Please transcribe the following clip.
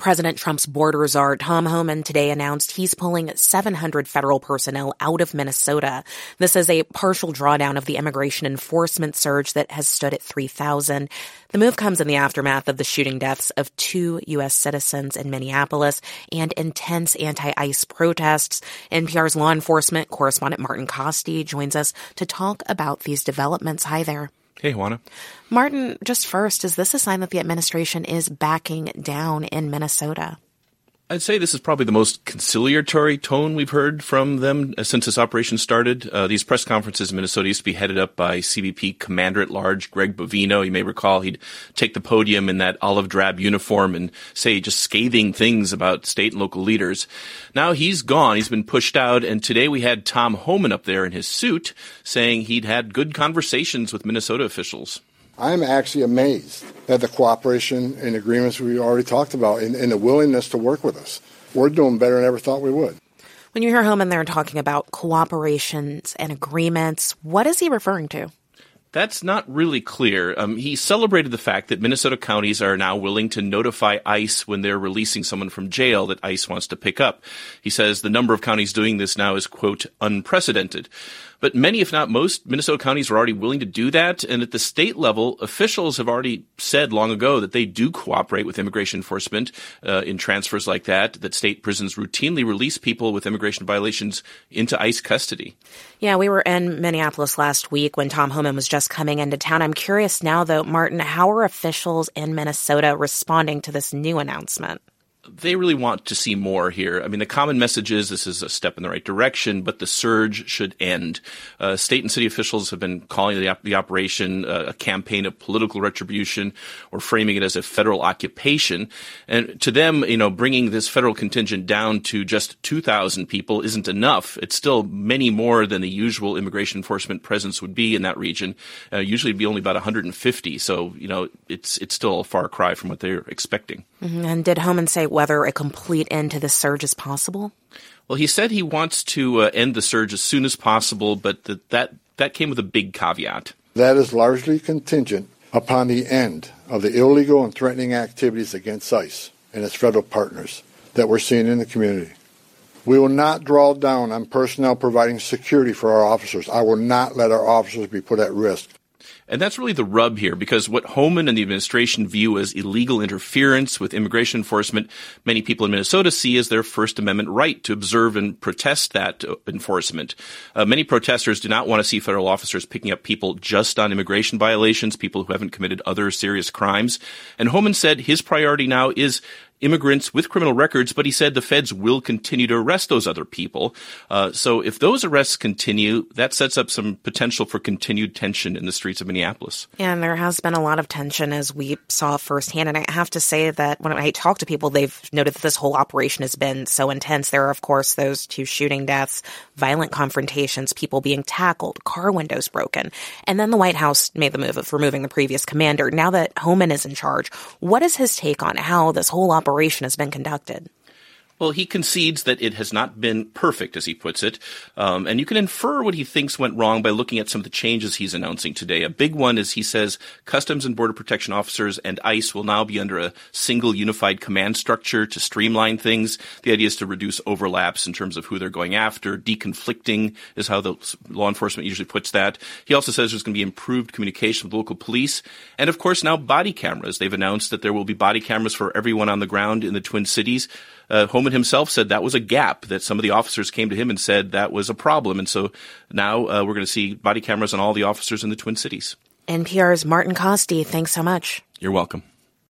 President Trump's border czar Tom Homan today announced he's pulling 700 federal personnel out of Minnesota. This is a partial drawdown of the immigration enforcement surge that has stood at 3,000. The move comes in the aftermath of the shooting deaths of 2 U.S. citizens in Minneapolis and intense anti-ICE protests. NPR's law enforcement correspondent Martin Kaste joins us to talk about these developments. Hi there. Hey, Juana. Martin, just first, is this a sign that the administration is backing down in Minnesota? I'd say this is probably the most conciliatory tone we've heard from them since this operation started. These press conferences in Minnesota used to be headed up by CBP Commander-at-Large Greg Bovino. You may recall he'd take the podium in that olive drab uniform and say just scathing things about state and local leaders. Now he's gone. He's been pushed out. And today we had Tom Homan up there in his suit saying he'd had good conversations with Minnesota officials. I'm actually amazed at the cooperation and agreements we already talked about and the willingness to work with us. We're doing better than I ever thought we would. When you hear Homan there talking about cooperations and agreements, what is he referring to? That's not really clear. He celebrated the fact that Minnesota counties are now willing to notify ICE when they're releasing someone from jail that ICE wants to pick up. He says the number of counties doing this now is, quote, unprecedented. But many, if not most, Minnesota counties are already willing to do that. And at the state level, officials have already said long ago that they do cooperate with immigration enforcement in transfers like that state prisons routinely release people with immigration violations into ICE custody. Yeah, we were in Minneapolis last week when Tom Homan was just coming into town. I'm curious now, though, Martin, how are officials in Minnesota responding to this new announcement? They really want to see more here. I mean, the common message is this is a step in the right direction, but the surge should end. State and city officials have been calling the operation a campaign of political retribution or framing it as a federal occupation. And to them, bringing this federal contingent down to just 2,000 people isn't enough. It's still many more than the usual immigration enforcement presence would be in that region. Usually it'd be only about 150. So, it's still a far cry from what they're expecting. Mm-hmm. And did Homan say whether a complete end to the surge is possible? Well, he said he wants to end the surge as soon as possible, but that came with a big caveat. That is largely contingent upon the end of the illegal and threatening activities against ICE and its federal partners that we're seeing in the community. We will not draw down on personnel providing security for our officers. I will not let our officers be put at risk. And that's really the rub here, because what Homan and the administration view as illegal interference with immigration enforcement, many people in Minnesota see as their First Amendment right to observe and protest that enforcement. Many protesters do not want to see federal officers picking up people just on immigration violations, people who haven't committed other serious crimes. And Homan said his priority now is immigrants with criminal records, but he said the feds will continue to arrest those other people. So if those arrests continue, that sets up some potential for continued tension in the streets of Minneapolis. Yeah, and there has been a lot of tension, as we saw firsthand. And I have to say that when I talk to people, they've noted that this whole operation has been so intense. There are, of course, those 2 shooting deaths, violent confrontations, people being tackled, car windows broken. And then the White House made the move of removing the previous commander. Now that Homan is in charge, what is his take on how this whole operation has been conducted? Well, he concedes that it has not been perfect, as he puts it. And you can infer what he thinks went wrong by looking at some of the changes he's announcing today. A big one is he says Customs and Border Protection officers and ICE will now be under a single unified command structure to streamline things. The idea is to reduce overlaps in terms of who they're going after. Deconflicting is how the law enforcement usually puts that. He also says there's going to be improved communication with local police. And, of course, now body cameras. They've announced that there will be body cameras for everyone on the ground in the Twin Cities. Homan himself said that was a gap, that some of the officers came to him and said that was a problem. And so now we're going to see body cameras on all the officers in the Twin Cities. NPR's Martin Kaste, thanks so much. You're welcome.